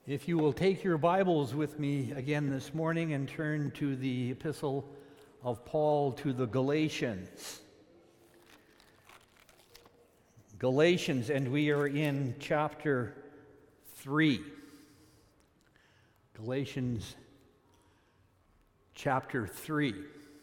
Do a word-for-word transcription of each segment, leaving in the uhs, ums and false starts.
If you will take your Bibles with me again this morning and turn to the epistle of Paul to the Galatians. Galatians, and we are in chapter three. Galatians chapter three.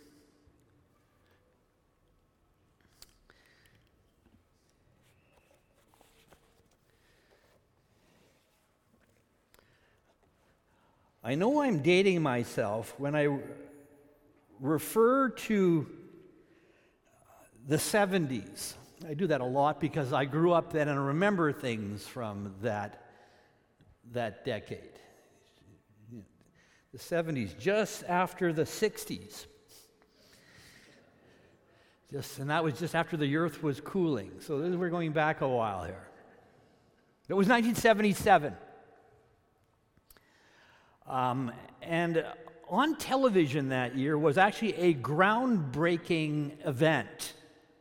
I know I'm dating myself when I refer to the seventies. I do that a lot because I grew up then and remember things from that, that decade. The seventies, just after the sixties. Just, and that was just after the earth was cooling. So this, we're going back a while here. It was nineteen seventy-seven. Um, and on television that year was actually a groundbreaking event.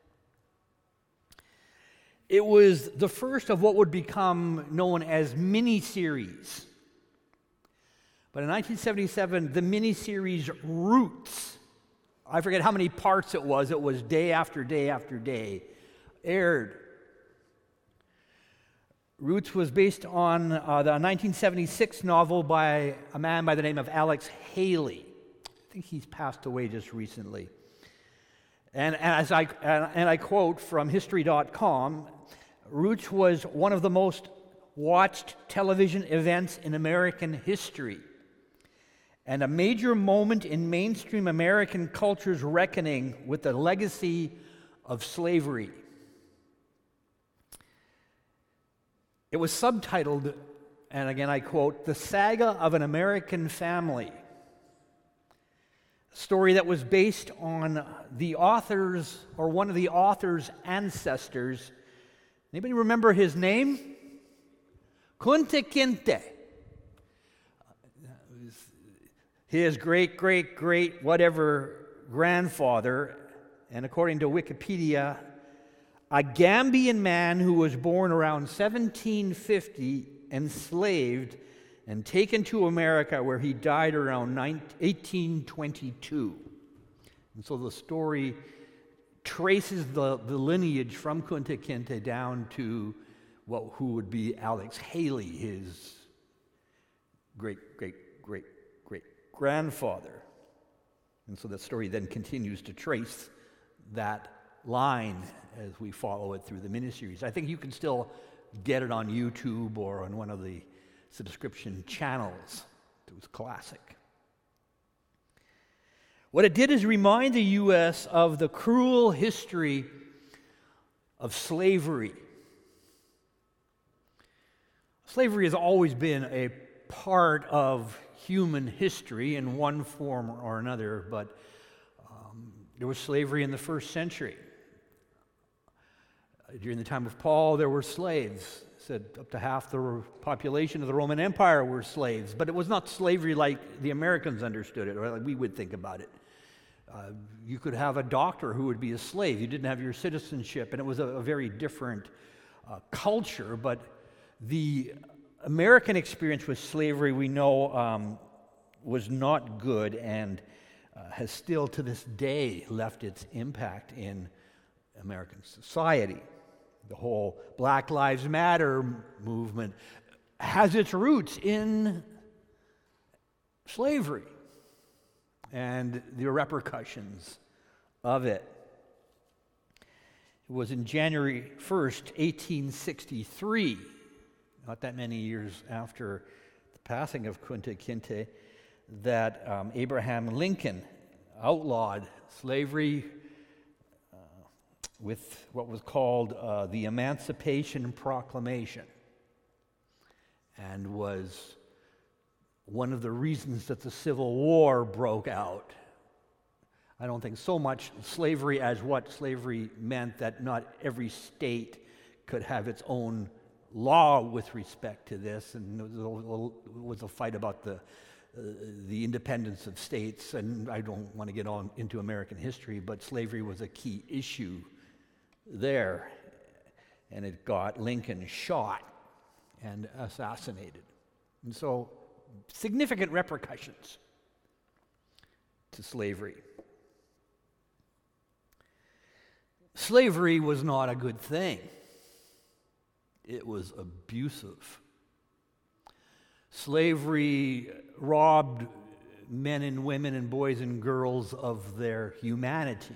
It was the first of what would become known as miniseries. But in nineteen seventy-seven, the miniseries Roots, I forget how many parts it was, it was day after day after day, aired. Roots was based on uh, the nineteen seventy-six novel by a man by the name of Alex Haley. I think he's passed away just recently. And, and as I and, and I quote from history dot com, Roots was one of the most watched television events in American history, and a major moment in mainstream American culture's reckoning with the legacy of slavery. It was subtitled, and again I quote, "The Saga of an American Family," a story that was based on the author's, or one of the author's ancestors. Anybody remember his name? Kunta Kinte. His great, great, great, whatever grandfather, and according to Wikipedia, a Gambian man who was born around seventeen fifty, enslaved, and taken to America, where he died around eighteen twenty-two. And so the story traces the, the lineage from Kunta Kinte down to what who would be Alex Haley, his great, great, great, great grandfather. And so the story then continues to trace that line as we follow it through the miniseries. I think you can still get it on YouTube or on one of the subscription channels. It was classic. What it did is remind the U S of the cruel history of slavery. Slavery has always been a part of human history in one form or another, but um, there was slavery in the first century. During the time of Paul, there were slaves. It said up to half the population of the Roman Empire were slaves. But it was not slavery like the Americans understood it, or like we would think about it. Uh, you could have a doctor who would be a slave. You didn't have your citizenship, and it was a, a very different uh, culture. But the American experience with slavery, we know, um, was not good, and uh, has still to this day left its impact in American society. The whole Black Lives Matter movement has its roots in slavery and the repercussions of it. It was in January first, eighteen sixty-three, not that many years after the passing of Kunta Kinte, that um, Abraham Lincoln outlawed slavery with what was called uh, the Emancipation Proclamation, and was one of the reasons that the Civil War broke out. I don't think so much slavery as what slavery meant, that not every state could have its own law with respect to this, and it was a, it was a fight about the uh, the independence of states, and I don't want to get on into American history, but slavery was a key issue there, and it got Lincoln shot and assassinated. And so, significant repercussions to slavery. Slavery was not a good thing. It was abusive. Slavery robbed men and women and boys and girls of their humanity.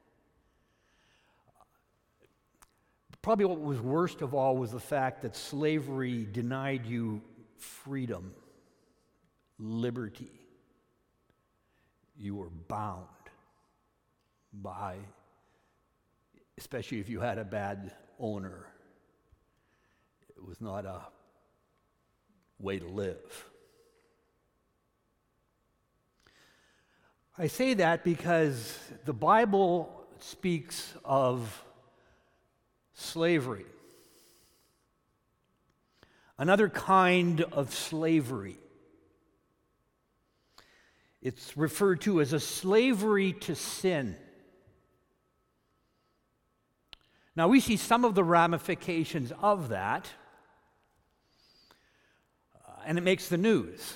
Probably what was worst of all was the fact that slavery denied you freedom, liberty. You were bound by, especially if you had a bad owner. It was not a way to live. I say that because the Bible speaks of slavery, another kind of slavery. It's referred to as a slavery to sin. Now, we see some of the ramifications of that, uh, and it makes the news.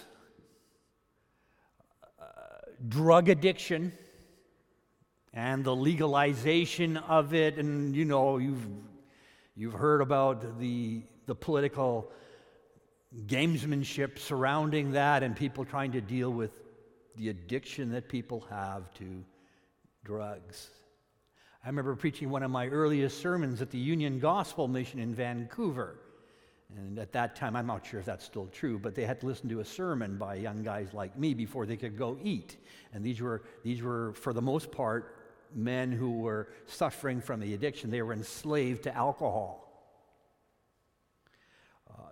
Uh, drug addiction and the legalization of it, and you know, you've you've heard about the the political gamesmanship surrounding that, and people trying to deal with the addiction that people have to drugs. I remember preaching one of my earliest sermons at the Union Gospel Mission in Vancouver. And at that time, I'm not sure if that's still true, but they had to listen to a sermon by young guys like me before they could go eat. And these were, these were, for the most part, men who were suffering from the addiction. They were enslaved to alcohol. Uh,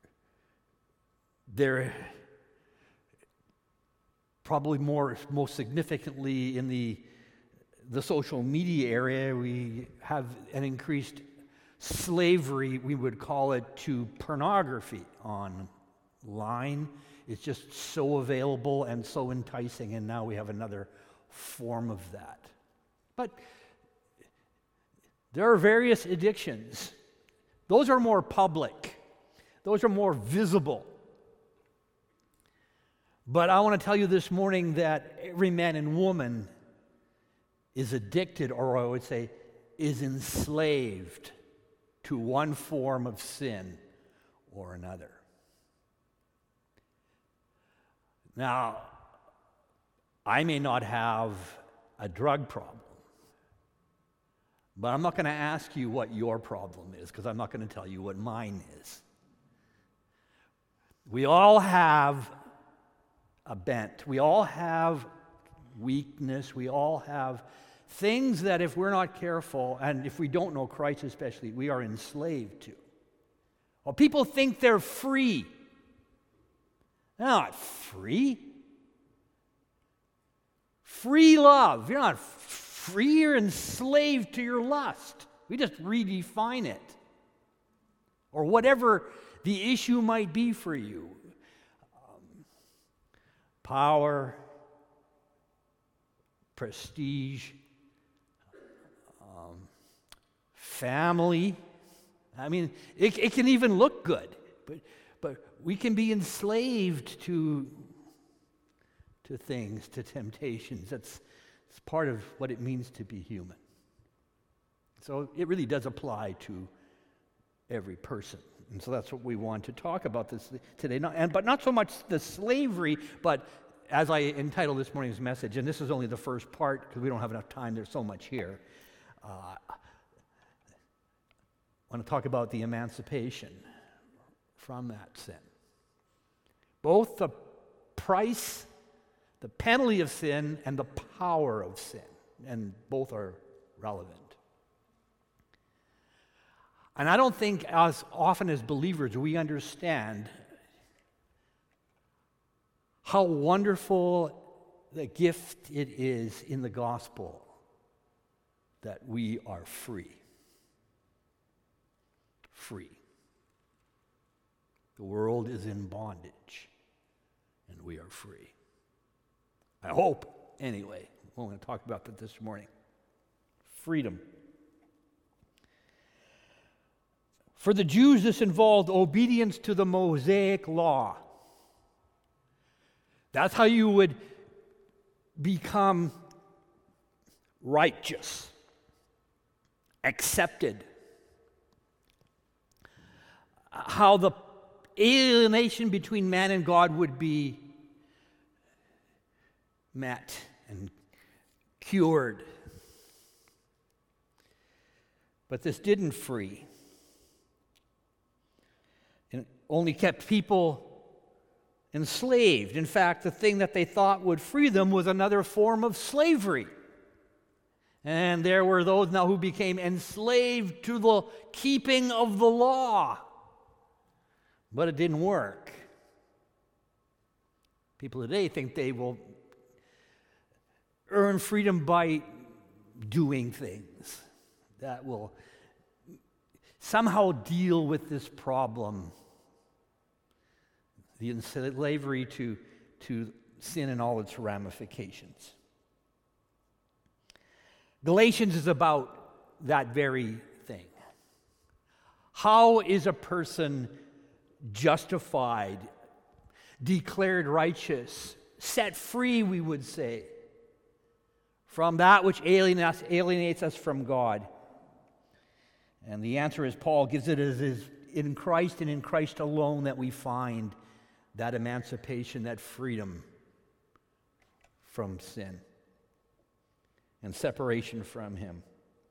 they're probably more, most significantly in the the social media area, we have an increased slavery, we would call it, to pornography online. It's just so available and so enticing, and now we have another form of that. But there are various addictions. Those are more public. Those are more visible. But I want to tell you this morning that every man and woman is addicted, or I would say, is enslaved to one form of sin or another. Now, I may not have a drug problem, but I'm not going to ask you what your problem is, because I'm not going to tell you what mine is. We all have a bent. We all have weakness. We all have things that if we're not careful, and if we don't know Christ especially, we are enslaved to. Well, people think they're free. They're not free. Free love. You're not free, you're enslaved to your lust. We just redefine it. Or whatever the issue might be for you. Um, power, prestige, um, family. I mean, it, it can even look good, but but we can be enslaved to to things, to temptations. That's, that's part of what it means to be human. So it really does apply to every person. And so that's what we want to talk about this today. Not, and, but not so much the slavery, but as I entitled this morning's message, and this is only the first part because we don't have enough time, there's so much here. Uh, I want to talk about the emancipation from that sin. Both the price, the penalty of sin, and the power of sin, and both are relevant. And I don't think as often as believers we understand how wonderful the gift it is in the gospel that we are free. Free. The world is in bondage, and we are free. I hope, anyway. We're going to talk about that this morning. Freedom. For the Jews, this involved obedience to the Mosaic law. That's how you would become righteous, accepted. How the alienation between man and God would be met and cured. But this didn't free. It only kept people enslaved. In fact, the thing that they thought would free them was another form of slavery. And there were those now who became enslaved to the keeping of the law. But it didn't work. People today think they will earn freedom by doing things that will somehow deal with this problem, the slavery to, to sin and all its ramifications. Galatians is about that very thing. How is a person justified, declared righteous, set free, we would say, from that which alienates, alienates us from God? And the answer is, Paul gives it as is in Christ and in Christ alone that we find that emancipation, that freedom from sin and separation from Him.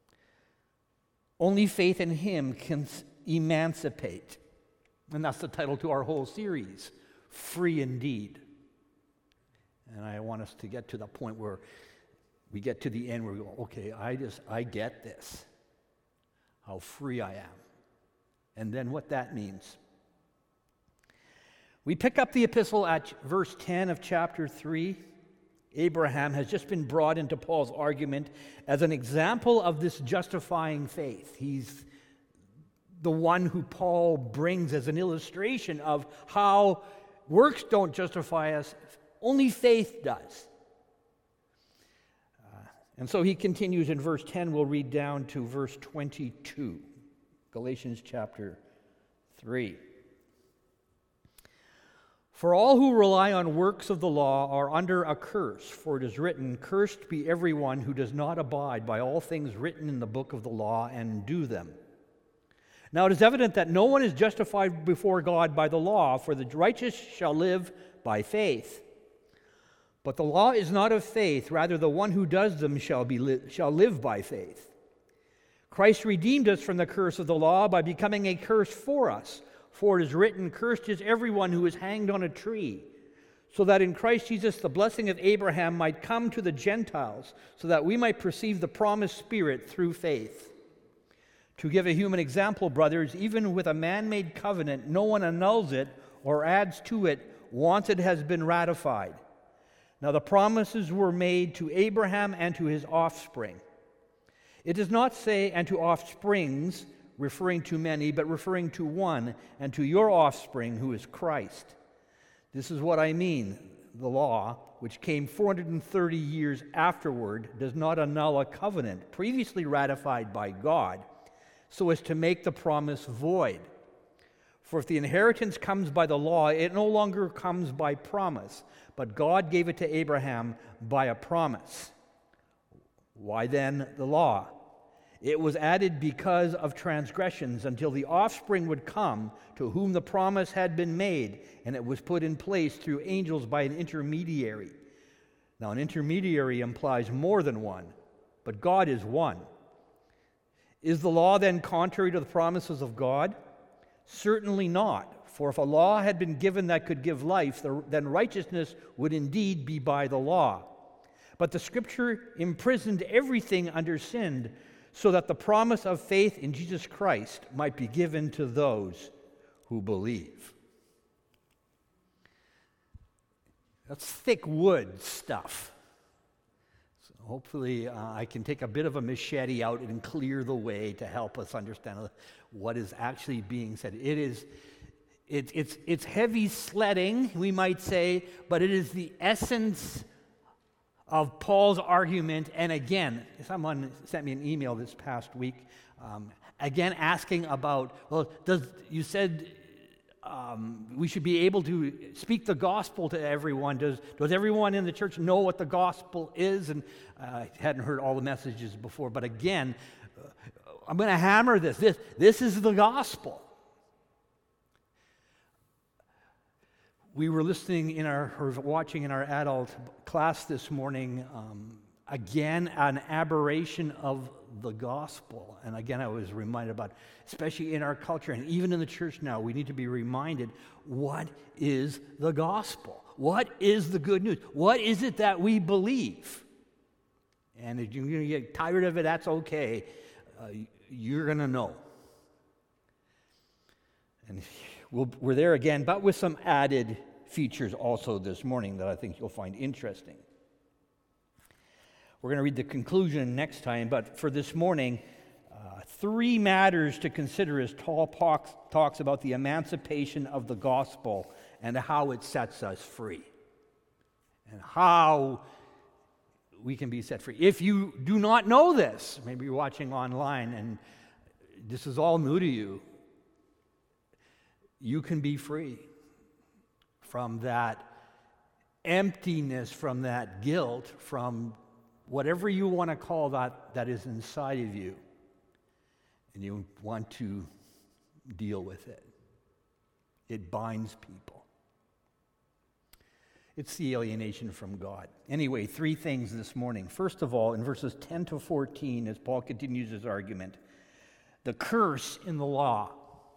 Only faith in Him can emancipate. And that's the title to our whole series, Free Indeed. And I want us to get to the point where we get to the end where we go, okay, I just, I get this, how free I am. And then what that means. We pick up the epistle at verse ten of chapter three. Abraham has just been brought into Paul's argument as an example of this justifying faith. He's the one who Paul brings as an illustration of how works don't justify us, only faith does. Uh, and so he continues in verse ten. We'll read down to verse twenty-two, Galatians chapter three. For all who rely on works of the law are under a curse, for it is written, "Cursed be everyone who does not abide by all things written in the book of the law and do them." Now it is evident that no one is justified before God by the law, for the righteous shall live by faith. But the law is not of faith, rather the one who does them shall be li- shall live by faith. Christ redeemed us from the curse of the law by becoming a curse for us. For it is written, "Cursed is everyone who is hanged on a tree," so that in Christ Jesus the blessing of Abraham might come to the Gentiles, so that we might receive the promised Spirit through faith. To give a human example, brothers, even with a man-made covenant, no one annuls it or adds to it once it has been ratified. Now the promises were made to Abraham and to his offspring. It does not say, "and to offsprings," referring to many, but referring to one, "and to your offspring, who is Christ." This is what I mean. The law, which came four hundred thirty years afterward, does not annul a covenant previously ratified by God, so as to make the promise void. For if the inheritance comes by the law, it no longer comes by promise, but God gave it to Abraham by a promise. Why then the law? It was added because of transgressions, until the offspring would come to whom the promise had been made, and it was put in place through angels by an intermediary. Now, an intermediary implies more than one, but God is one. Is the law then contrary to the promises of God? Certainly not. For if a law had been given that could give life, then righteousness would indeed be by the law. But the Scripture imprisoned everything under sin, so that the promise of faith in Jesus Christ might be given to those who believe. That's thick wood stuff. So hopefully uh, I can take a bit of a machete out and clear the way to help us understand what is actually being said. It is, it, it's, it's heavy sledding, we might say, but it is the essence of Paul's argument. And again, someone sent me an email this past week, um, again asking about, well, does you said um, we should be able to speak the gospel to everyone. Does, does everyone in the church know what the gospel is? And uh, I hadn't heard all the messages before, but again, uh, I'm going to hammer this. This, this is the gospel. We were listening in our, or watching in our adult class this morning, um, again, an aberration of the gospel. And again, I was reminded about, especially in our culture and even in the church now, we need to be reminded, what is the gospel? What is the good news? What is it that we believe? And if you're going to get tired of it, that's okay. Uh, you're going to know. And we'll, we're there again, but with some added features also this morning that I think you'll find interesting. We're going to read the conclusion next time, but for this morning, uh, three matters to consider as Paul talks about the emancipation of the gospel and how it sets us free, and how we can be set free. If you do not know this, maybe you're watching online and this is all new to you, you can be free from that emptiness, from that guilt, from whatever you want to call that that is inside of you, and you want to deal with it. It binds people. It's the alienation from God. Anyway, three things this morning. First of all, in verses ten to fourteen, as Paul continues his argument, the curse in the law.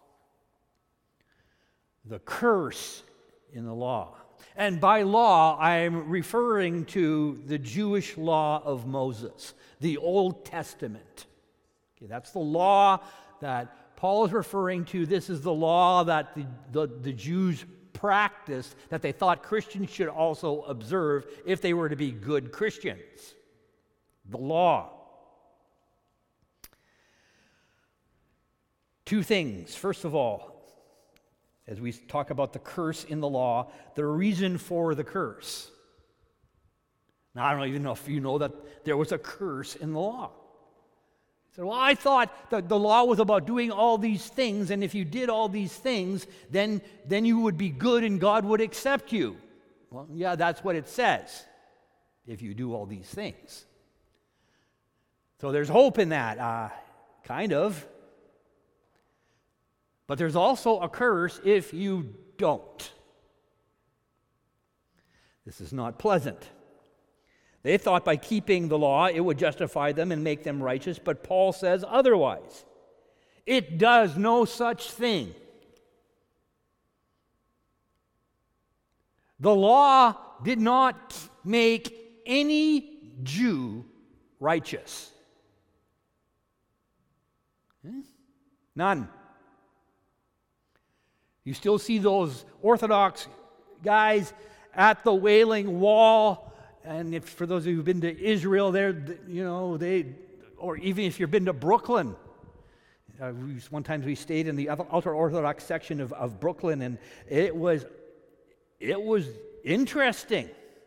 The curse in the law. And by law, I'm referring to the Jewish law of Moses, the Old Testament. Okay, that's the law that Paul is referring to. This is the law that the, the, the Jews practiced, that they thought Christians should also observe if they were to be good Christians. The law. Two things. First of all, as we talk about the curse in the law, the reason for the curse. Now, I don't even know if you know that there was a curse in the law. So, well, I thought that the law was about doing all these things, and if you did all these things, then, then you would be good and God would accept you. Well, yeah, that's what it says, if you do all these things. So there's hope in that, uh, kind of. But there's also a curse if you don't. This is not pleasant. They thought by keeping the law it would justify them and make them righteous, but Paul says otherwise. It does no such thing. The law did not make any Jew righteous. None. You still see those Orthodox guys at the Wailing Wall, and if for those of you who've been to Israel, there, you know, they, or even if you've been to Brooklyn, uh, we, one time we stayed in the ultra-Orthodox section of, of Brooklyn, and it was, it was interesting.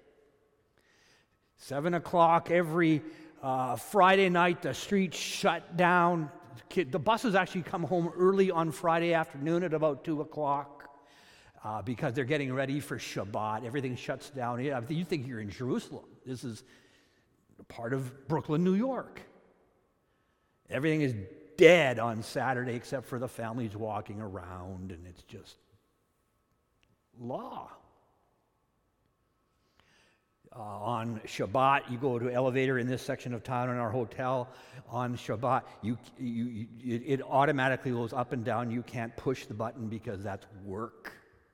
Seven o'clock every uh, Friday night, the streets shut down. The buses actually come home early on Friday afternoon at about two o'clock uh, because they're getting ready for Shabbat. Everything shuts down. You think you're in Jerusalem. This is part of Brooklyn, New York. Everything is dead on Saturday except for the families walking around, and it's just law. Uh, on Shabbat, you go to an elevator in this section of town in our hotel. On Shabbat, you, you, you, it automatically goes up and down. You can't push the button because that's work.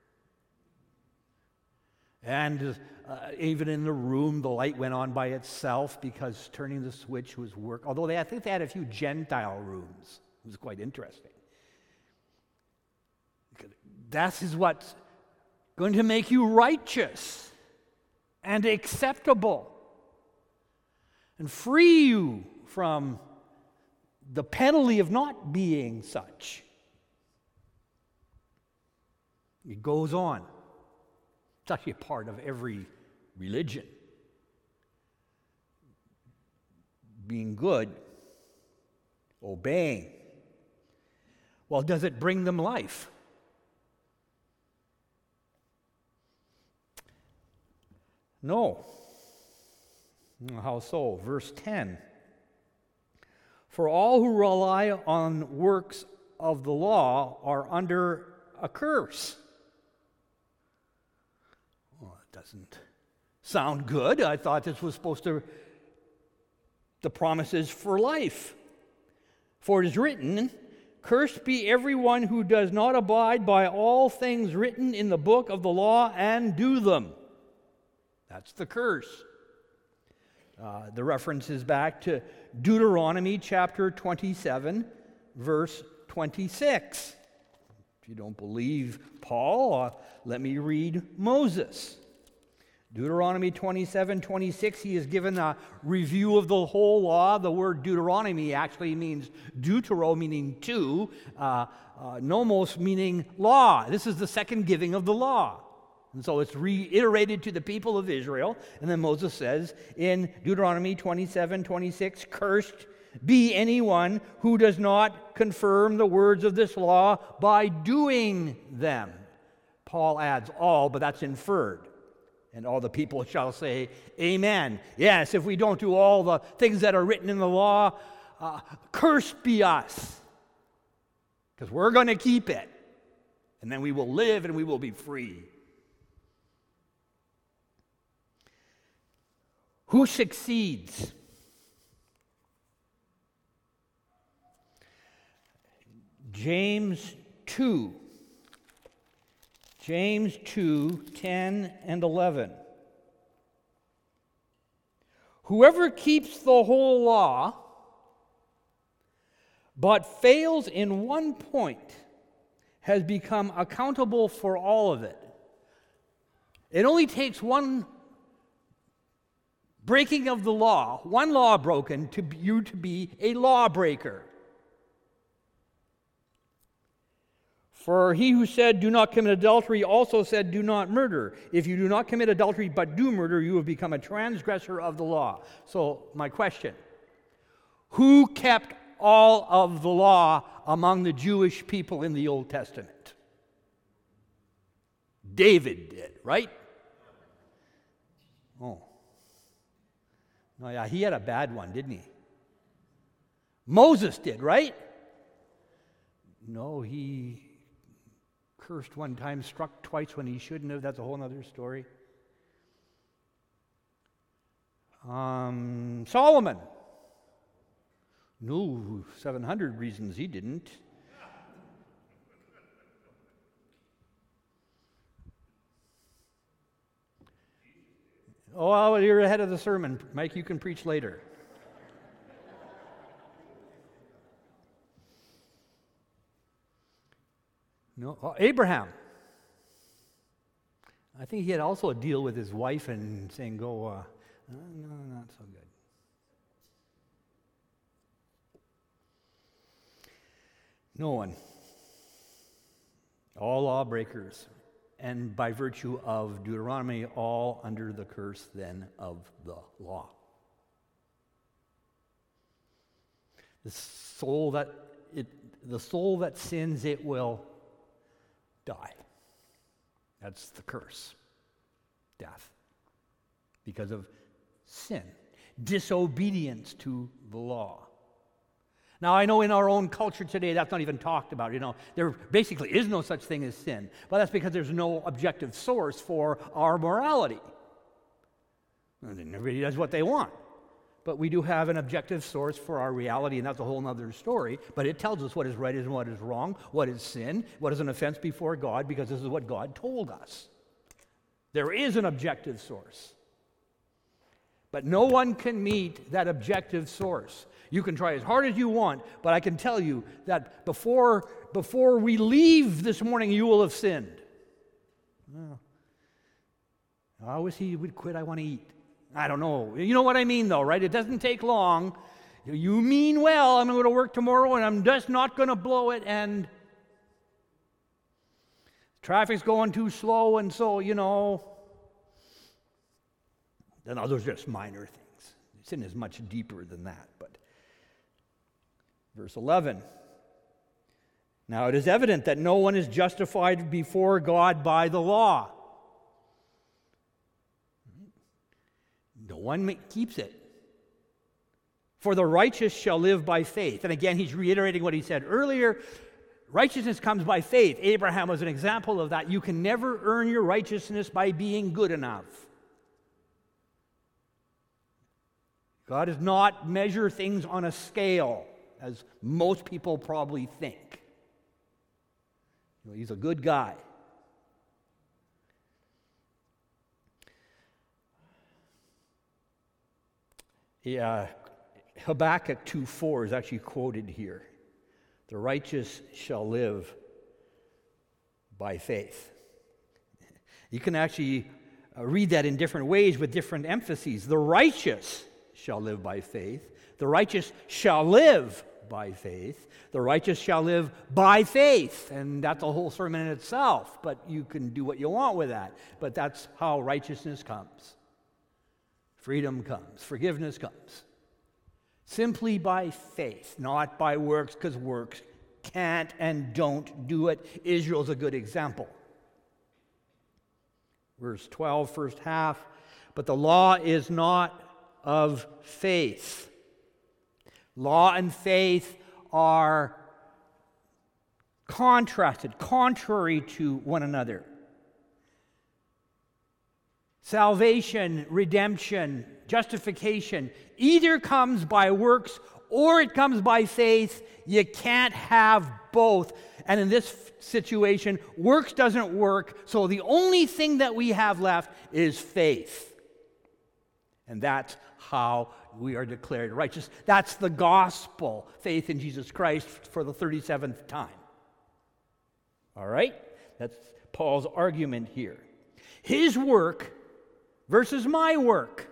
And uh, even in the room, the light went on by itself because turning the switch was work. Although they, I think they had a few Gentile rooms. It was quite interesting. That is what's going to make you righteous and acceptable and free you from the penalty of not being such. It goes on. It's actually a part of every religion. Being good, obeying. Well, does it bring them life? No. How so? Verse ten. For all who rely on works of the law are under a curse. Well, it doesn't sound good. I thought this was supposed to, the promises for life. For it is written, cursed be everyone who does not abide by all things written in the book of the law and do them. That's the curse. Uh, the reference is back to Deuteronomy chapter twenty-seven, verse twenty-six. If you don't believe Paul, uh, let me read Moses. Deuteronomy twenty-seven, twenty-six, he is given a review of the whole law. The word Deuteronomy actually means deutero, meaning two, uh, uh, nomos, meaning law. This is the second giving of the law. And so it's reiterated to the people of Israel. And then Moses says in Deuteronomy twenty-seven, twenty-six, cursed be anyone who does not confirm the words of this law by doing them. Paul adds all, but that's inferred. And all the people shall say, amen. Yes, if we don't do all the things that are written in the law, uh, cursed be us. Because we're going to keep it. And then we will live and we will be free. Who succeeds? James two. James two, ten and eleven. Whoever keeps the whole law, but fails in one point, has become accountable for all of it. It only takes one breaking of the law, one law broken, to you to be a lawbreaker. For he who said, do not commit adultery, also said, do not murder. If you do not commit adultery but do murder, you have become a transgressor of the law. So, my question, who kept all of the law among the Jewish people in the Old Testament? David did, right? Oh. Oh yeah, he had a bad one, didn't he? Moses did, right? No, he cursed one time, struck twice when he shouldn't have. That's a whole other story. Um, Solomon. No, seven hundred reasons he didn't. Oh, well, you're ahead of the sermon. Mike, you can preach later. No, oh, Abraham. I think he had also a deal with his wife and saying, go, uh, no, no, not so good. No one. All lawbreakers. And by virtue of Deuteronomy, all under the curse then of the law. The soul that it, the soul that sins, it will die. That's the curse. Death. Because of sin. Disobedience to the law. Now, I know in our own culture today, that's not even talked about. You know, there basically is no such thing as sin. But that's because there's no objective source for our morality. And everybody does what they want. But we do have an objective source for our reality, and that's a whole other story. But it tells us what is right and what is wrong, what is sin, what is an offense before God, because this is what God told us. There is an objective source. But no one can meet that objective source. You can try as hard as you want, but I can tell you that before, before we leave this morning, you will have sinned. Well, I wish he would quit. I want to eat. I don't know. You know what I mean, though, right? It doesn't take long. You mean well. I'm going to go to work tomorrow, and I'm just not going to blow it, and traffic's going too slow, and so, you know. Then those are just minor things. Sin is much deeper than that, but. Verse eleven. Now it is evident that no one is justified before God by the law. no one ma- keeps it. For the righteous shall live by faith. And again, he's reiterating what he said earlier. Righteousness comes by faith. Abraham was an example of that. You can never earn your righteousness by being good enough. God does not measure things on a scale, as most people probably think. He's a good guy. Yeah, Habakkuk two four is actually quoted here. The righteous shall live by faith. You can actually uh, read that in different ways with different emphases. The righteous shall live by faith. The righteous shall live by faith. The righteous shall live by faith. And that's a whole sermon in itself, but you can do what you want with that. But that's how righteousness comes. Freedom comes. Forgiveness comes. Simply by faith, not by works, because works can't and don't do it. Israel's a good example. Verse twelve, first half. But the law is not of faith. Law and faith are contrasted, contrary to one another. Salvation, redemption, justification either comes by works or it comes by faith. You can't have both. And in this situation, works doesn't work, so the only thing that we have left is faith. And that's how we are declared righteous. That's the gospel, faith in Jesus Christ for the thirty-seventh time. All right? That's Paul's argument here. His work versus my work.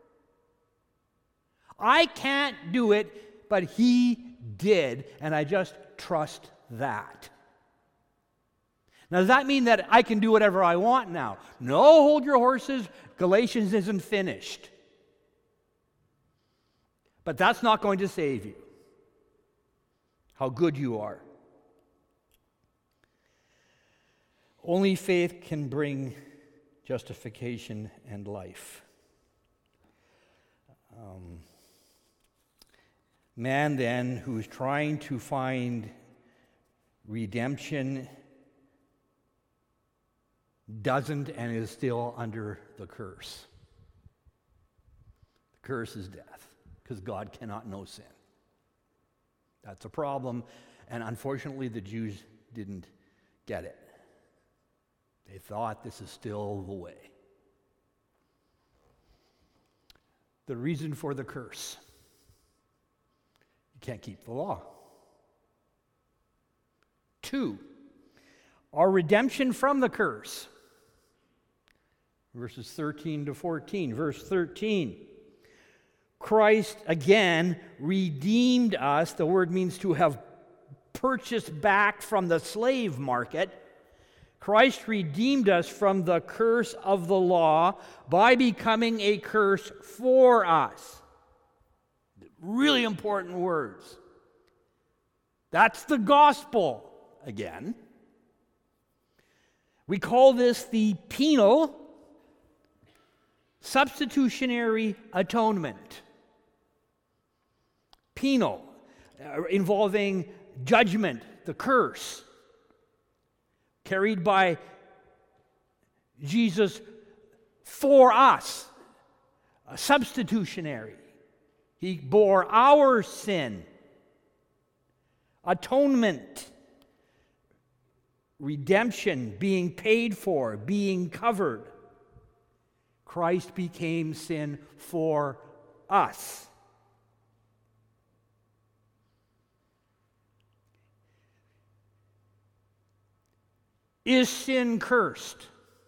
I can't do it, but he did, and I just trust that. Now, does that mean that I can do whatever I want now? No, hold your horses. Galatians isn't finished. But that's not going to save you. How good you are. Only faith can bring justification and life. Um, man, then, who is trying to find redemption doesn't and is still under the curse. The curse is death, because God cannot know sin. That's a problem, and unfortunately the Jews didn't get it. They thought this is still the way. The reason for the curse: you can't keep the law. Two, our redemption from the curse. Verses thirteen to fourteen. Verse thirteen. Christ, again, redeemed us. The word means to have purchased back from the slave market. Christ redeemed us from the curse of the law by becoming a curse for us. Really important words. That's the gospel again. We call this the penal substitutionary atonement. Penal, uh, involving judgment, the curse, carried by Jesus for us, a substitutionary. He bore our sin. Atonement, redemption, being paid for, being covered. Christ became sin for us. Is sin cursed?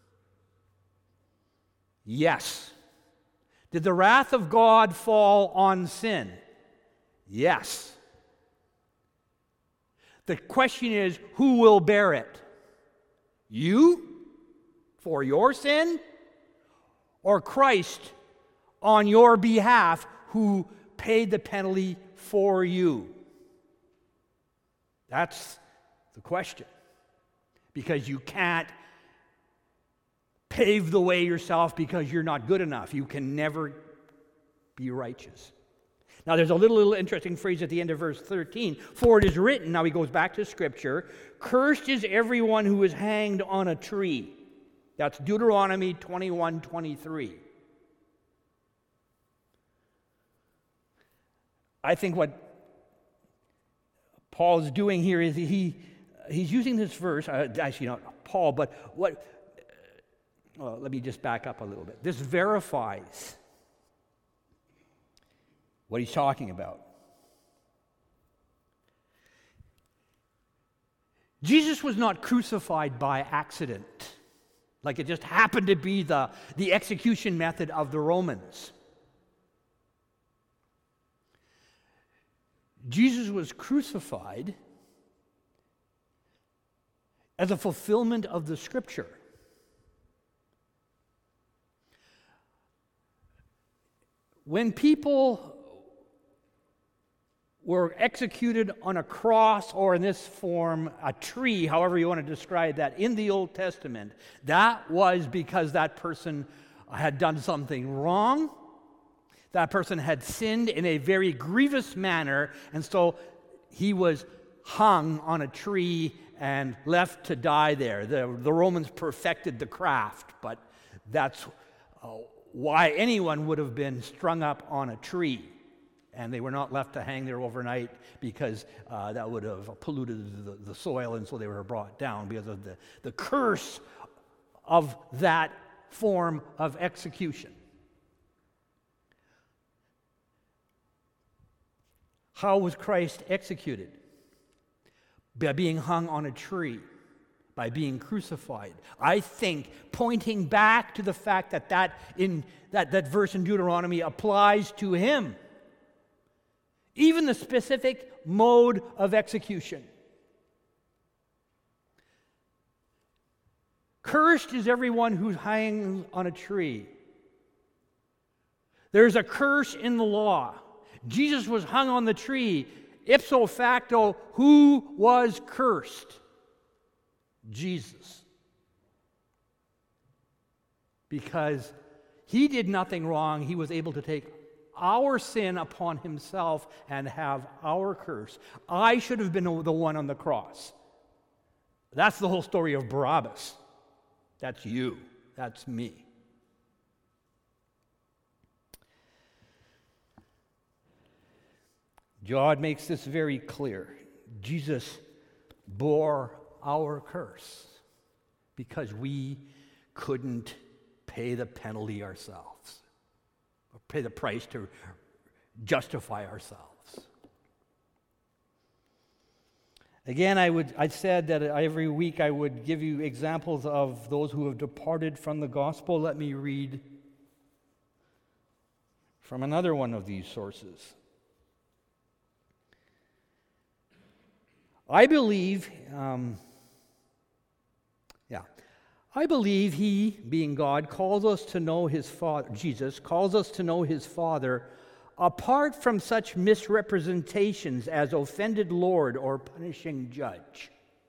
Yes. Did the wrath of God fall on sin? Yes. The question is, who will bear it? You for your sin? Or Christ on your behalf who paid the penalty for you? That's the question. Because you can't pave the way yourself because you're not good enough. You can never be righteous. Now, there's a little, little interesting phrase at the end of verse thirteen. For it is written, now he goes back to Scripture, cursed is everyone who is hanged on a tree. That's Deuteronomy twenty-one twenty-three. I think what Paul is doing here is he he's using this verse, uh, actually not Paul, but what, well, let me just back up a little bit. This verifies what he's talking about. Jesus was not crucified by accident, like it just happened to be the, the execution method of the Romans. Jesus was crucified as a fulfillment of the Scripture. When people were executed on a cross, or in this form, a tree, however you want to describe that, in the Old Testament, that was because that person had done something wrong. That person had sinned in a very grievous manner, and so he was hung on a tree and left to die there. The, the Romans perfected the craft, but that's uh, why anyone would have been strung up on a tree. And they were not left to hang there overnight because uh, that would have polluted the, the soil, and so they were brought down because of the, the curse of that form of execution. How was Christ executed? By being hung on a tree, by being crucified. I think pointing back to the fact that that, in, that, that verse in Deuteronomy applies to him. Even the specific mode of execution. Cursed is everyone who hangs on a tree. There's a curse in the law. Jesus was hung on the tree. Ipso facto, who was cursed? Jesus. Because he did nothing wrong, he was able to take our sin upon himself and have our curse. I should have been the one on the cross. That's the whole story of Barabbas. That's you. That's me. God makes this very clear. Jesus bore our curse because we couldn't pay the penalty ourselves, or pay the price to justify ourselves. Again, I would I said that every week I would give you examples of those who have departed from the gospel. Let me read from another one of these sources. I believe, um, yeah, I believe he, being God, calls us to know his Father, Jesus, calls us to know his Father apart from such misrepresentations as offended Lord or punishing judge.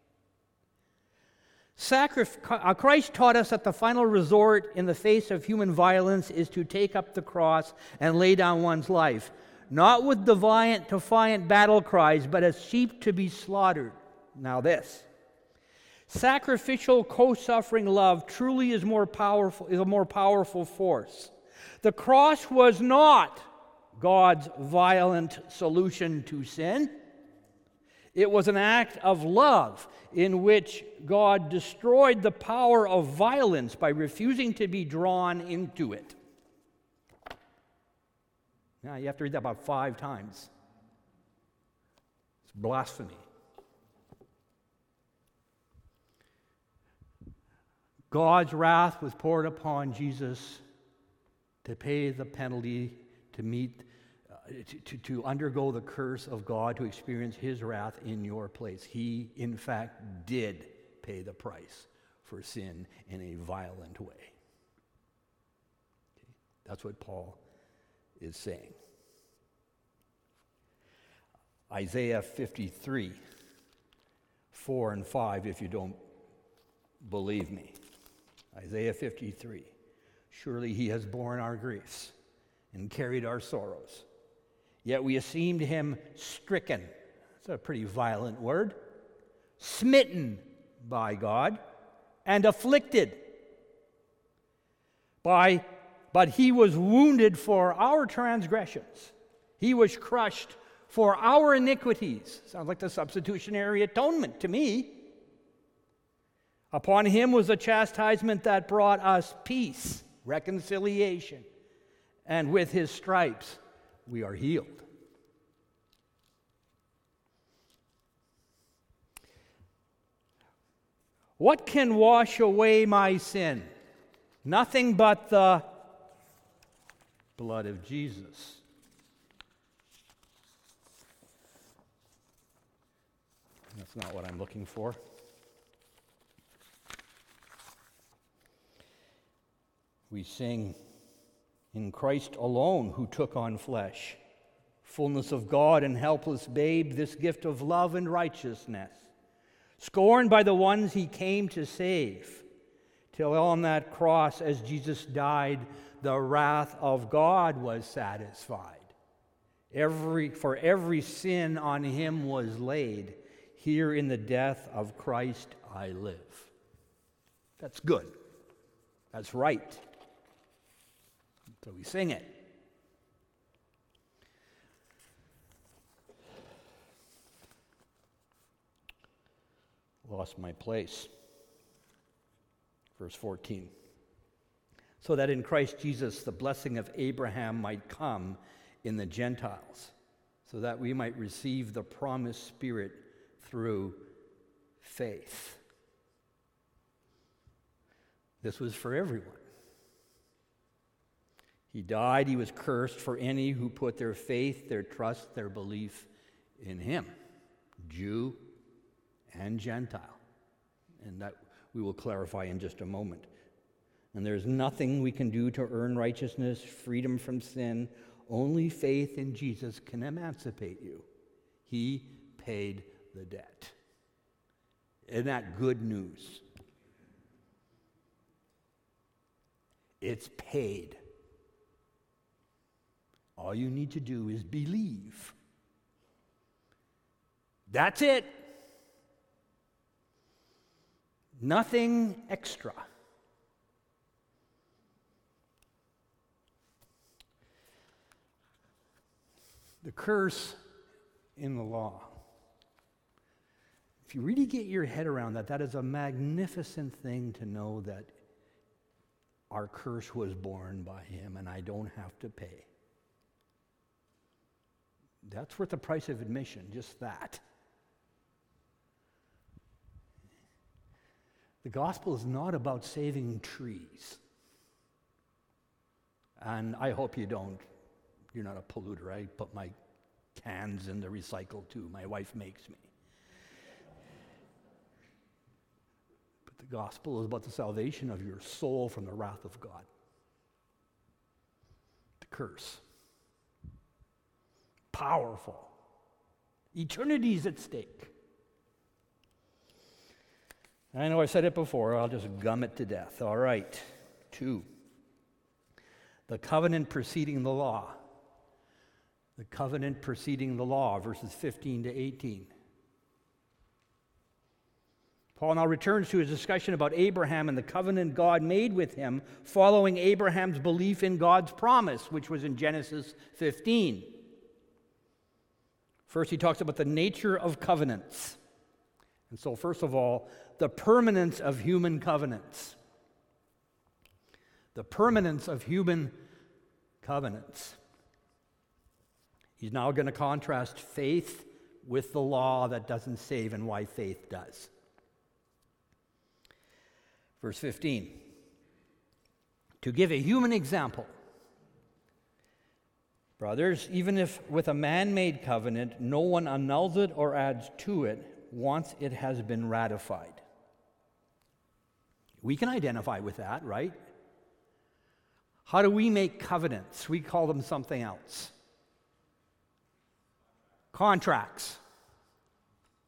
Sacrif- Christ taught us that the final resort in the face of human violence is to take up the cross and lay down one's life. Not with defiant, defiant battle cries, but as sheep to be slaughtered. Now this. Sacrificial, co-suffering love truly is more powerful, is a more powerful force. The cross was not God's violent solution to sin. It was an act of love in which God destroyed the power of violence by refusing to be drawn into it. Now, you have to read that about five times. It's blasphemy. God's wrath was poured upon Jesus to pay the penalty, to meet, uh, to, to, to undergo the curse of God, to experience his wrath in your place. He, in fact, did pay the price for sin in a violent way. Okay? That's what Paul is saying. Isaiah fifty-three, four and five, if you don't believe me. Isaiah fifty-three. Surely he has borne our griefs and carried our sorrows. Yet we esteemed him stricken. That's a pretty violent word. Smitten by God and afflicted. By, but he was wounded for our transgressions. He was crushed for our iniquities. Sounds like the substitutionary atonement to me. Upon him was the chastisement that brought us peace, reconciliation, and with his stripes we are healed. What can wash away my sin? Nothing but the blood of Jesus. That's not what I'm looking for. We sing, in Christ alone who took on flesh, fullness of God and helpless babe, this gift of love and righteousness, scorned by the ones he came to save, till on that cross as Jesus died, the wrath of God was satisfied. Every, for every sin on him was laid. Here in the death of Christ I live. That's good. That's right. So we sing it. Lost my place. Verse fourteen. So that in Christ Jesus the blessing of Abraham might come in the Gentiles, so that we might receive the promised Spirit through faith. This was for everyone. He died, he was cursed for any who put their faith, their trust, their belief in him, Jew and Gentile. And that we will clarify in just a moment. And there's nothing we can do to earn righteousness, freedom from sin. Only faith in Jesus can emancipate you. He paid the debt. Isn't that good news? It's paid. All you need to do is believe. That's it. Nothing extra. The curse in the law. If you really get your head around that, that is a magnificent thing to know that our curse was borne by him and I don't have to pay. That's worth the price of admission, just that. The gospel is not about saving trees. And I hope you don't, you're not a polluter. I put my cans in the recycle too. My wife makes me. But the gospel is about the salvation of your soul from the wrath of God. The curse. Powerful. Eternity's at stake. I know I said it before, I'll just gum it to death. All right. Two. The covenant preceding the law. The covenant preceding the law, verses fifteen to eighteen. Paul now returns to his discussion about Abraham and the covenant God made with him, following Abraham's belief in God's promise, which was in Genesis fifteen. First, he talks about the nature of covenants. And so, first of all, the permanence of human covenants. The permanence of human covenants. He's now going to contrast faith with the law that doesn't save and why faith does. Verse fifteen. To give a human example, brothers, even if with a man-made covenant no one annuls it or adds to it once it has been ratified. We can identify with that, right? How do we make covenants? We call them something else. Contracts.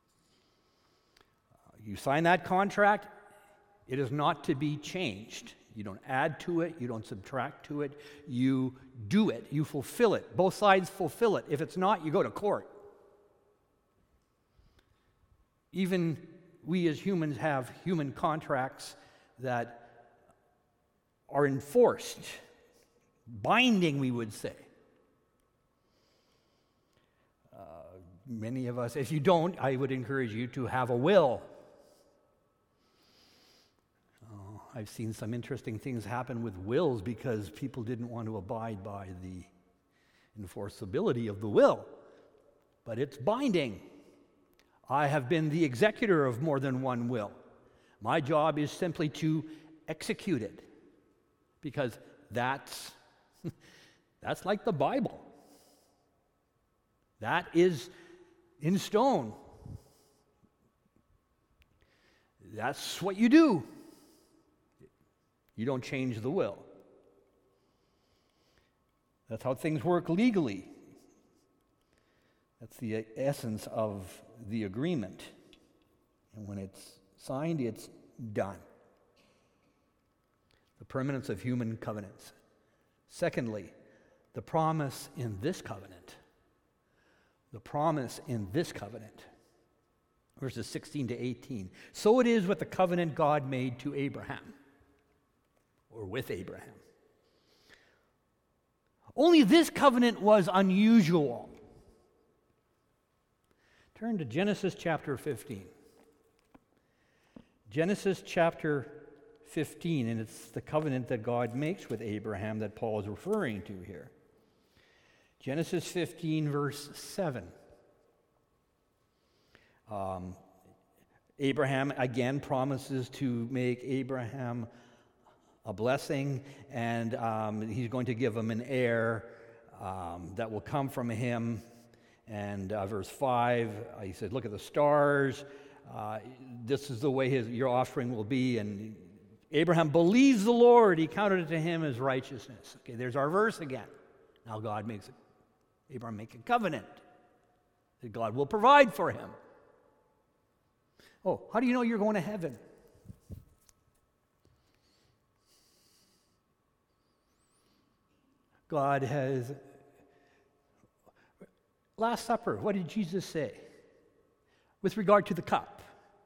You sign that contract, it is not to be changed. You don't add to it. You don't subtract to it. You do it. You fulfill it. Both sides fulfill it. If it's not, you go to court. Even we as humans have human contracts that are enforced, binding, we would say. Uh, many of us, if you don't, I would encourage you to have a will. Oh, I've seen some interesting things happen with wills because people didn't want to abide by the enforceability of the will. But it's binding. I have been the executor of more than one will. My job is simply to execute it because that's that's like the Bible. That is in stone. That's what you do. You don't change the will. That's how things work legally. That's the essence of the agreement. And when it's signed, it's done. The permanence of human covenants. Secondly, the promise in this covenant. The promise in this covenant. Verses sixteen to eighteen. So it is with the covenant God made to Abraham, or with Abraham. Only this covenant was unusual. Turn to Genesis chapter fifteen. Genesis chapter fifteen, and it's the covenant that God makes with Abraham that Paul is referring to here. Genesis fifteen, verse seven. Um, Abraham again promises to make Abraham a blessing, and um, he's going to give him an heir um, that will come from him. And uh, verse five, uh, he said, look at the stars. Uh, this is the way his, your offspring will be. And Abraham believes the Lord. He counted it to him as righteousness. Okay, there's our verse again. Now God makes it. Abraham make a covenant that God will provide for him. Oh, how do you know you're going to heaven? God has... Last Supper, what did Jesus say with regard to the cup?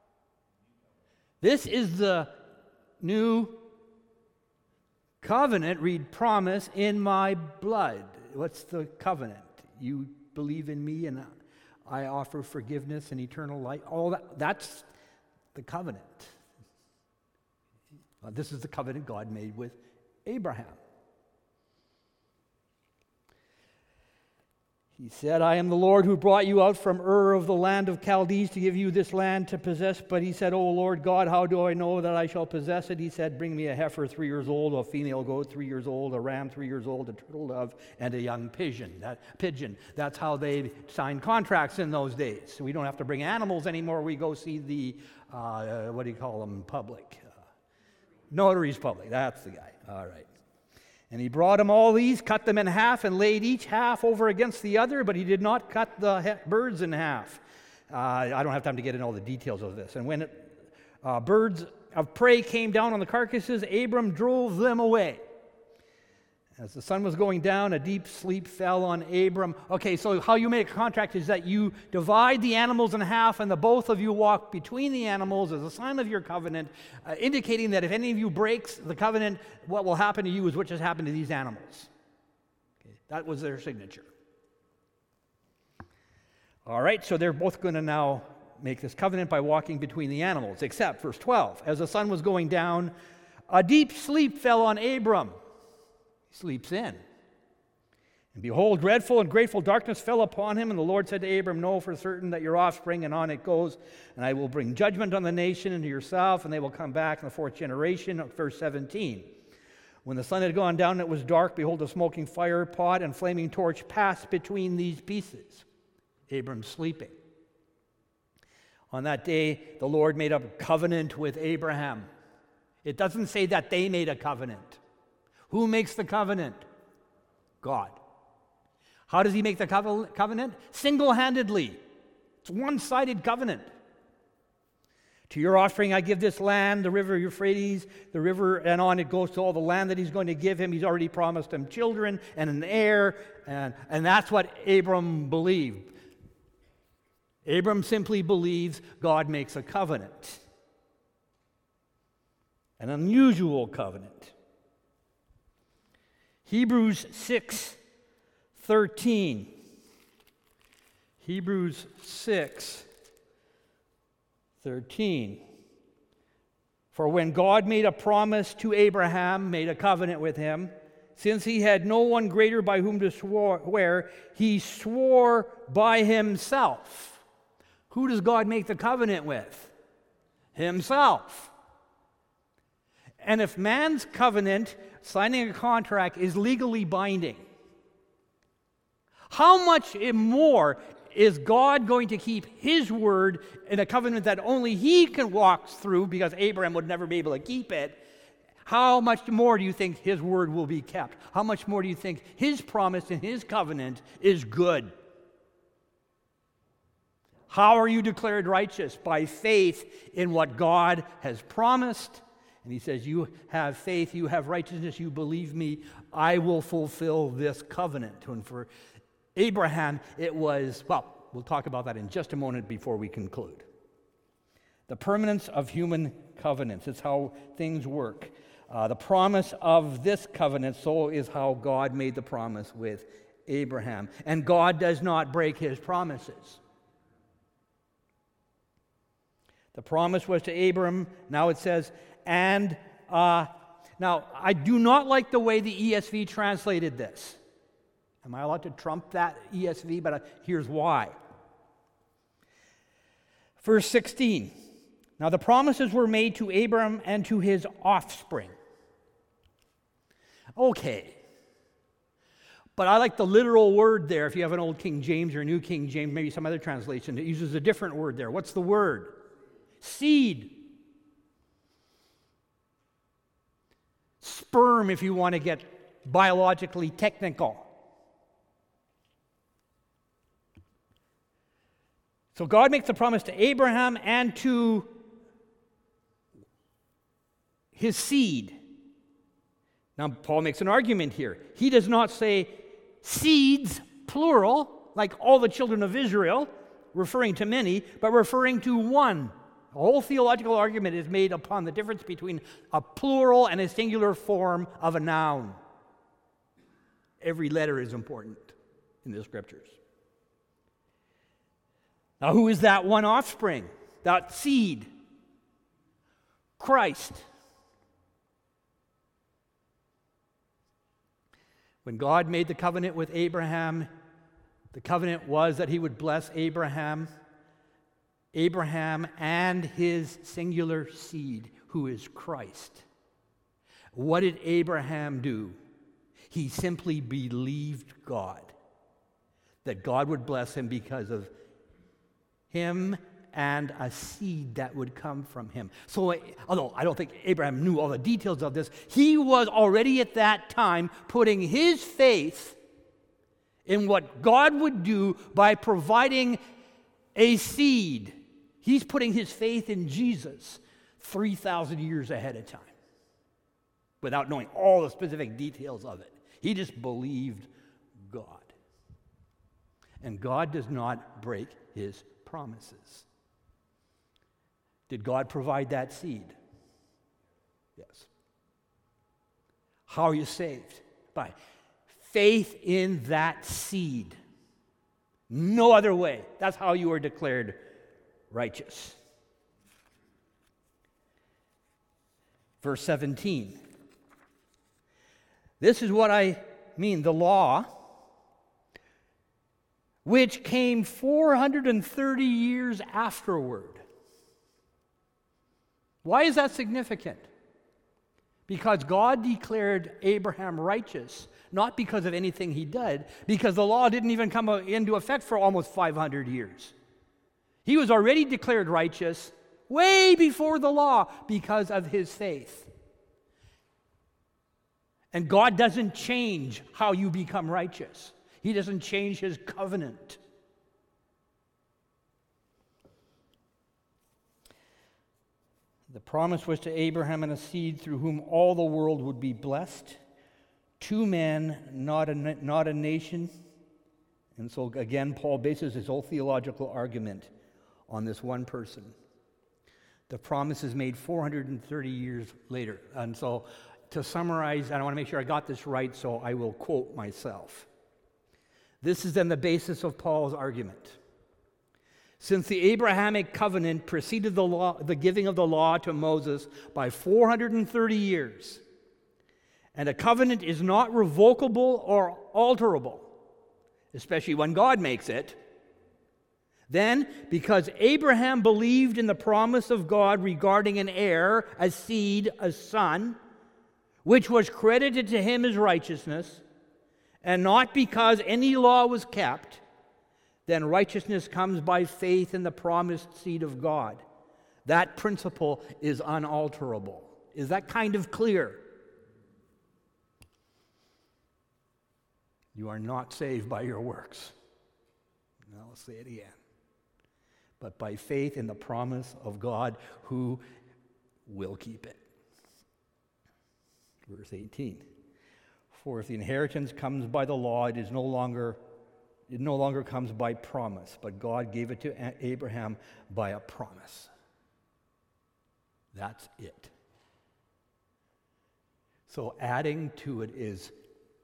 This is the new covenant, read promise, in my blood. What's the covenant? You believe in me and I offer forgiveness and eternal life. All that, that's the covenant. Uh, this is the covenant God made with Abraham. He said, I am the Lord who brought you out from Ur of the land of Chaldees to give you this land to possess. But he said, O Lord God, how do I know that I shall possess it? He said, bring me a heifer three years old, a female goat three years old, a ram three years old, a turtle dove, and a young pigeon. That pigeon. That's how they signed contracts in those days. So we don't have to bring animals anymore. We go see the, uh, what do you call them, public. Uh, notaries public. That's the guy. All right. And he brought him all these, cut them in half, and laid each half over against the other, but he did not cut the he- birds in half. Uh, I don't have time to get into all the details of this. And when it, uh, birds of prey came down on the carcasses, Abram drove them away. As the sun was going down, a deep sleep fell on Abram. Okay, so how you make a contract is that you divide the animals in half, and the both of you walk between the animals as a sign of your covenant, uh, indicating that if any of you breaks the covenant, what will happen to you is what just happened to these animals. Okay, that was their signature. All right, so they're both going to now make this covenant by walking between the animals, except, verse twelve, as the sun was going down, a deep sleep fell on Abram. Sleeps in. And behold, dreadful and grateful darkness fell upon him, and the Lord said to Abram, know for certain that your offspring, and on it goes, and I will bring judgment on the nation and to yourself, and they will come back in the fourth generation. Verse seventeen. When the sun had gone down and it was dark, behold, a smoking fire pot and flaming torch passed between these pieces. Abram sleeping. On that day, the Lord made a covenant with Abraham. It doesn't say that they made a covenant. Who makes the covenant? God. How does he make the covenant? Single-handedly. It's a one-sided covenant. To your offspring I give this land, the river Euphrates, the river, and on it goes to all the land that he's going to give him. He's already promised him children and an heir, and, and that's what Abram believed. Abram simply believes God makes a covenant, an unusual covenant. Hebrews six thirteen. Hebrews six thirteen. For when God made a promise to Abraham, made a covenant with him, since he had no one greater by whom to swear, he swore by himself. Who does God make the covenant with? Himself. And if man's covenant, signing a contract, is legally binding, how much more is God going to keep his word in a covenant that only he can walk through because Abraham would never be able to keep it? How much more do you think his word will be kept? How much more do you think his promise and his covenant is good? How are you declared righteous? By faith in what God has promised. And he says, you have faith, you have righteousness, you believe me, I will fulfill this covenant. And for Abraham, it was, well, we'll talk about that in just a moment before we conclude. The permanence of human covenants, it's how things work. Uh, the promise of this covenant, so is how God made the promise with Abraham. And God does not break his promises. The promise was to Abram, now it says, and, uh, now, I do not like the way the E S V translated this. Am I allowed to trump that E S V? But uh, here's why. Verse sixteen. Now the promises were made to Abram and to his offspring. Okay. But I like the literal word there. If you have an old King James or a New King James, maybe some other translation, it uses a different word there. What's the word? Seed. Sperm, if you want to get biologically technical. So God makes a promise to Abraham and to his seed. Now, Paul makes an argument here. He does not say seeds, plural, like all the children of Israel, referring to many, but referring to one. The whole theological argument is made upon the difference between a plural and a singular form of a noun. Every letter is important in the Scriptures. Now, who is that one offspring, that seed? Christ. When God made the covenant with Abraham, the covenant was that he would bless Abraham, Abraham and his singular seed, who is Christ. What did Abraham do? He simply believed God, that God would bless him because of him and a seed that would come from him. So, although I don't think Abraham knew all the details of this, he was already at that time putting his faith in what God would do by providing a seed. He's putting his faith in Jesus three thousand years ahead of time without knowing all the specific details of it. He just believed God. And God does not break his promises. Did God provide that seed? Yes. How are you saved? By faith in that seed. No other way. That's how you are declared righteous. Verse seventeen. This is what I mean. The law, which came four hundred thirty years afterward. Why is that significant? Because God declared Abraham righteous, not because of anything he did, because the law didn't even come into effect for almost five hundred years. He was already declared righteous way before the law because of his faith. And God doesn't change how you become righteous. He doesn't change his covenant. The promise was to Abraham and a seed through whom all the world would be blessed. Two men, not a, not a nation. And so again, Paul bases his whole theological argument on this one person. The promise is made four hundred thirty years later. And so to summarize, and I want to make sure I got this right, so I will quote myself. This is then the basis of Paul's argument. Since the Abrahamic covenant preceded the law, the giving of the law to Moses by four hundred thirty years, and a covenant is not revocable or alterable, especially when God makes it, then, because Abraham believed in the promise of God regarding an heir, a seed, a son, which was credited to him as righteousness, and not because any law was kept, then righteousness comes by faith in the promised seed of God. That principle is unalterable. Is that kind of clear? You are not saved by your works. Now I'll say it again. But by faith in the promise of God who will keep it. Verse eighteen. For if the inheritance comes by the law, it is no longer it no longer comes by promise, but God gave it to Abraham by a promise. That's it. So adding to it is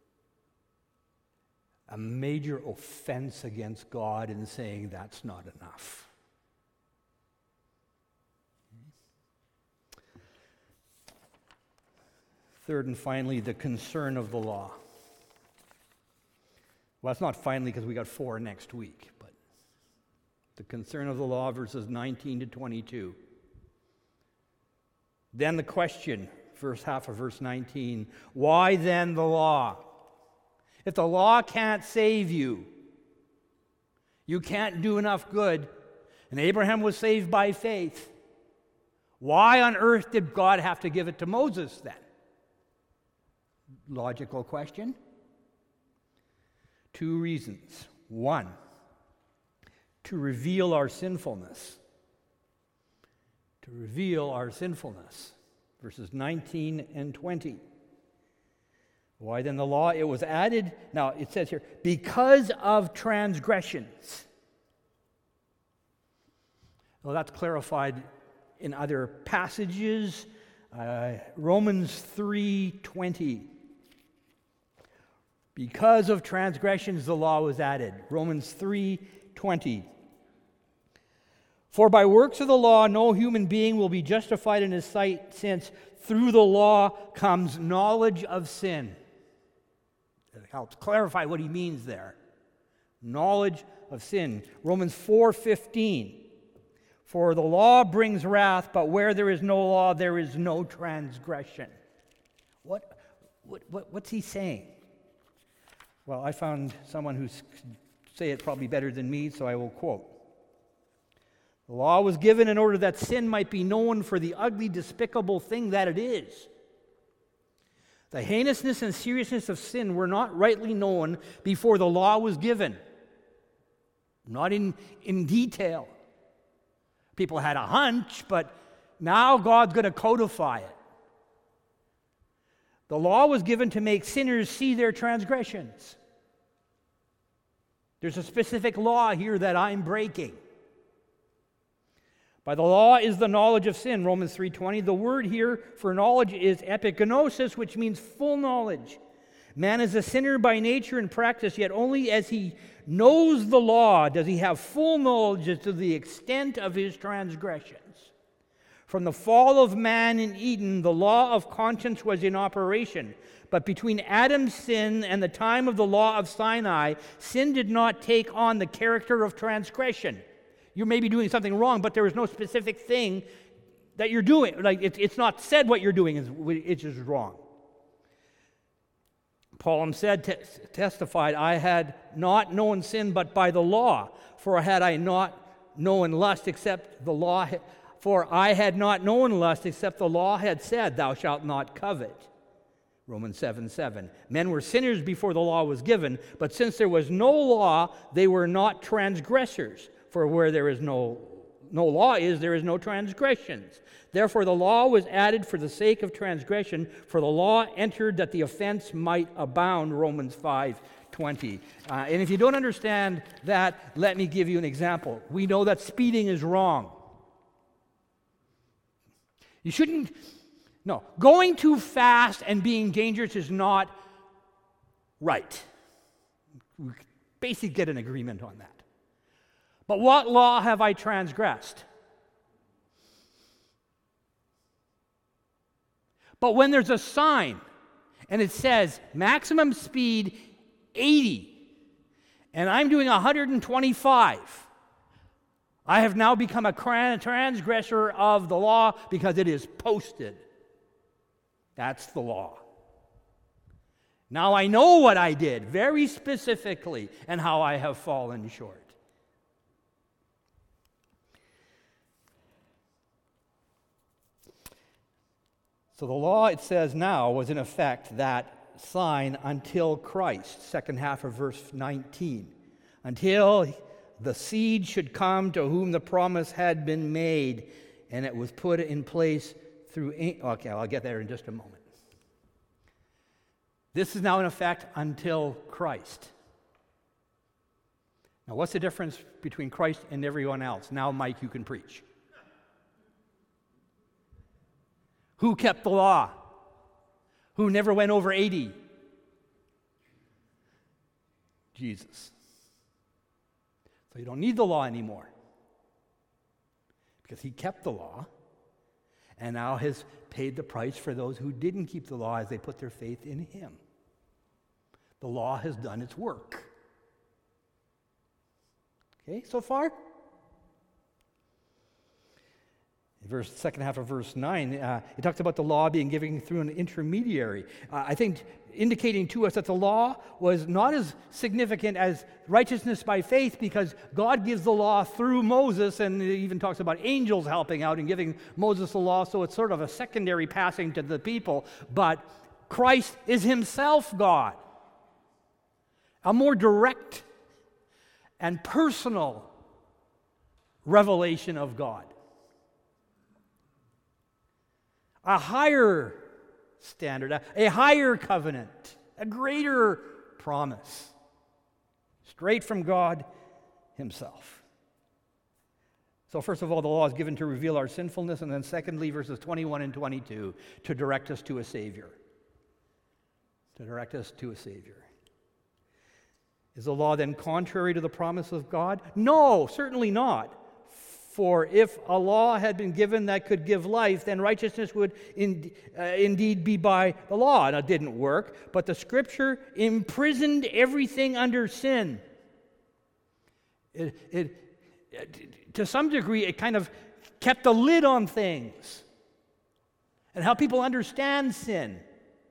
a major offense against God in saying that's not enough. Third and finally, the concern of the law. Well, it's not finally because we got four next week, but the concern of the law, verses nineteen to twenty-two. Then the question, first half of verse nineteen, why then the law? If the law can't save you, you can't do enough good, and Abraham was saved by faith, why on earth did God have to give it to Moses then? Logical question. Two reasons. One, to reveal our sinfulness. To reveal our sinfulness. Verses nineteen and twenty. Why then the law? It was added, now it says here, because of transgressions. Well, that's clarified in other passages. Uh, Romans three twenty. Because of transgressions, the law was added. Romans three twenty. For by works of the law, no human being will be justified in his sight, since through the law comes knowledge of sin. It helps clarify what he means there. Knowledge of sin. Romans four fifteen. For the law brings wrath, but where there is no law, there is no transgression. What, what, what what's he saying? Well, I found someone who say it probably better than me, so I will quote. The law was given in order that sin might be known for the ugly, despicable thing that it is. The heinousness and seriousness of sin were not rightly known before the law was given. Not in, in detail. People had a hunch, but now God's going to codify it. The law was given to make sinners see their transgressions. There's a specific law here that I'm breaking. By the law is the knowledge of sin, Romans three twenty. The word here for knowledge is epignosis, which means full knowledge. Man is a sinner by nature and practice, yet only as he knows the law does he have full knowledge as to the extent of his transgressions. From the fall of man in Eden, the law of conscience was in operation. But between Adam's sin and the time of the law of Sinai, sin did not take on the character of transgression. You may be doing something wrong, but there is no specific thing that you're doing. Like it's, it's not said what you're doing is it's just wrong. Paul himself t- testified, I had not known sin but by the law, for had I not known lust except the law, ha- for I had not known lust except the law had said, thou shalt not covet. Romans seven seven. Men were sinners before the law was given, but since there was no law, they were not transgressors. For where there is no no law is, there is no transgressions. Therefore the law was added for the sake of transgression, for the law entered that the offense might abound, Romans five twenty. Uh, and if you don't understand that, let me give you an example. We know that speeding is wrong. You shouldn't, no, going too fast and being dangerous is not right. We basically get an agreement on that. But what law have I transgressed? But when there's a sign and it says maximum speed eighty and I'm doing one hundred twenty-five, I have now become a transgressor of the law because it is posted. That's the law. Now I know what I did very specifically and how I have fallen short. So the law, it says now, was in effect that sign until Christ, second half of verse nineteen. Until the seed should come to whom the promise had been made, and it was put in place through... Okay, I'll get there in just a moment. This is now in effect until Christ. Now, what's the difference between Christ and everyone else? Now, Mike, you can preach. Who kept the law? Who never went over eighty? Jesus. So you don't need the law anymore because he kept the law and now has paid the price for those who didn't keep the law as they put their faith in him. The law has done its work. Okay, so far? Verse second half of verse nine, uh, it talks about the law being given through an intermediary. Uh, I think indicating to us that the law was not as significant as righteousness by faith because God gives the law through Moses, and it even talks about angels helping out and giving Moses the law, so it's sort of a secondary passing to the people. But Christ is himself God. A more direct and personal revelation of God. A higher standard, a, a higher covenant, a greater promise, straight from God himself. So first of all, the law is given to reveal our sinfulness, and then secondly, verses twenty-one and twenty-two, to direct us to a Savior. To direct us to a Savior. Is the law then contrary to the promise of God? No, certainly not. For if a law had been given that could give life, then righteousness would in, uh, indeed be by the law. And it didn't work, but the Scripture imprisoned everything under sin. It, it, it, to some degree, it kind of kept a lid on things and how people understand sin.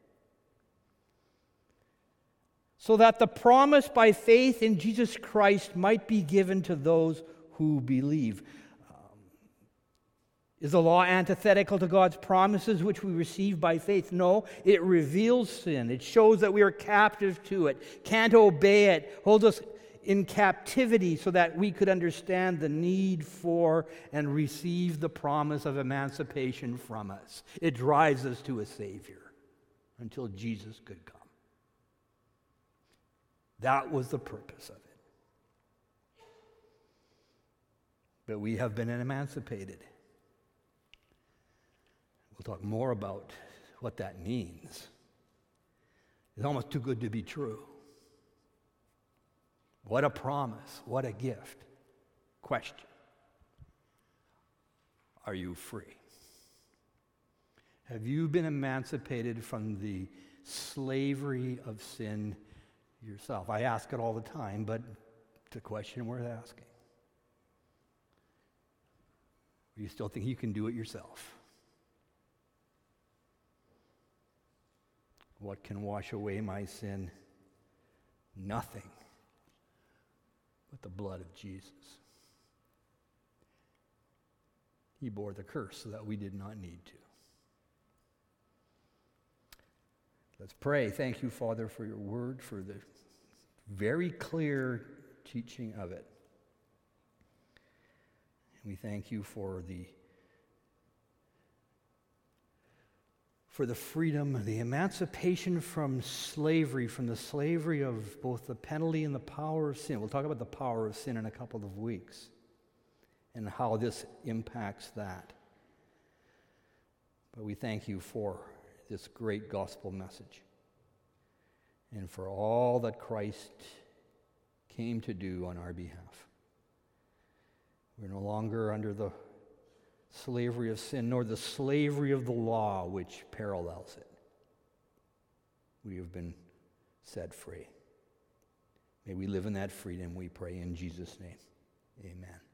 So that the promise by faith in Jesus Christ might be given to those who believe. Is the law antithetical to God's promises which we receive by faith? No, it reveals sin. It shows that we are captive to it, can't obey it, holds us in captivity so that we could understand the need for and receive the promise of emancipation from us. It drives us to a Savior until Jesus could come. That was the purpose of it. But we have been emancipated. We'll talk more about what that means. It's almost too good to be true. What a promise. What a gift. Question. Are you free? Have you been emancipated from the slavery of sin yourself? I ask it all the time, but it's a question worth asking. Or you still think you can do it yourself? What can wash away my sin? Nothing but the blood of Jesus. He bore the curse so that we did not need to. Let's pray. Thank you, Father, for your word, for the very clear teaching of it. We thank you for the for the freedom, the emancipation from slavery, from the slavery of both the penalty and the power of sin. We'll talk about the power of sin in a couple of weeks and how this impacts that. But we thank you for this great gospel message and for all that Christ came to do on our behalf. We're no longer under the slavery of sin, nor the slavery of the law which parallels it. We have been set free. May we live in that freedom, we pray in Jesus' name. Amen.